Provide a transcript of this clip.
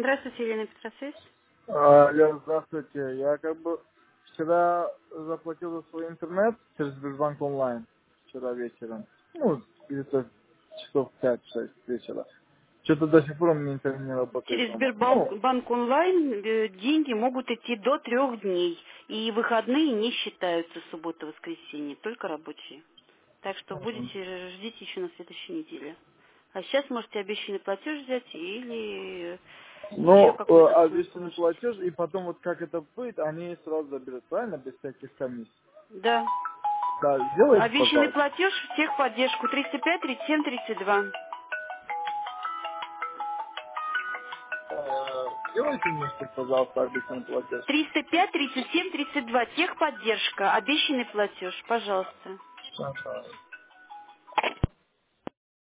Здравствуйте, Елена Петросвязь. Алло, здравствуйте. Я вчера заплатил за свой интернет через Сбербанк онлайн. Вчера вечером. Ну, где-то часов 5-6 вечера. Что-то до сих пор у меня интернет не работает Через дома. Ну, Сбербанк онлайн деньги могут идти до 3 дней. И выходные не считаются суббота-воскресенье, только рабочие. Так что ждите еще на следующей неделе. А сейчас можете обещанный платеж взять или еще какую-то сумму обещанный положить. платеж, и потом вот как это будет, они сразу заберут, правильно? Без всяких комиссий. Да. Да, сделайте, Обещанный пожалуйста. платеж в техподдержку 305 37 32. Сделайте мне, пожалуйста, обещанный платеж. 305 37 32. Техподдержка. Обещанный платеж. Пожалуйста. Ага.